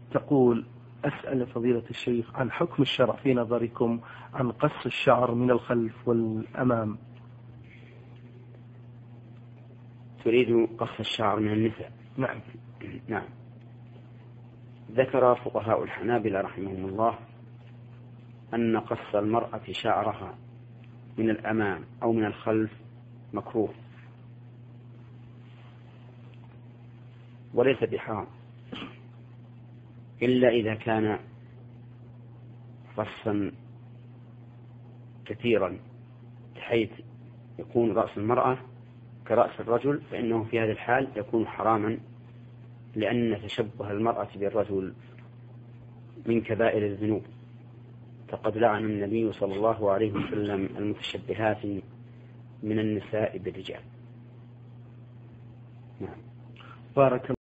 تقول: أسأل فضيلة الشيخ عن حكم الشرع في نظركم عن قص الشعر من الخلف والأمام. تريد قص الشعر من النساء؟ نعم. نعم. ذكر فقهاء الحنابلة رحمهم الله أن قص المرأة شعرها من الأمام أو من الخلف مكروه وليس بحرام، إلا إذا كان قصا كثيرا بحيث يكون رأس المرأة كرأس الرجل، فإنه في هذا الحال يكون حراما، لأن تشبه المرأة بالرجل من كبائر الذنوب، فقد لعن النبي صلى الله عليه وسلم المتشبهات من النساء بالرجال. نعم. بارك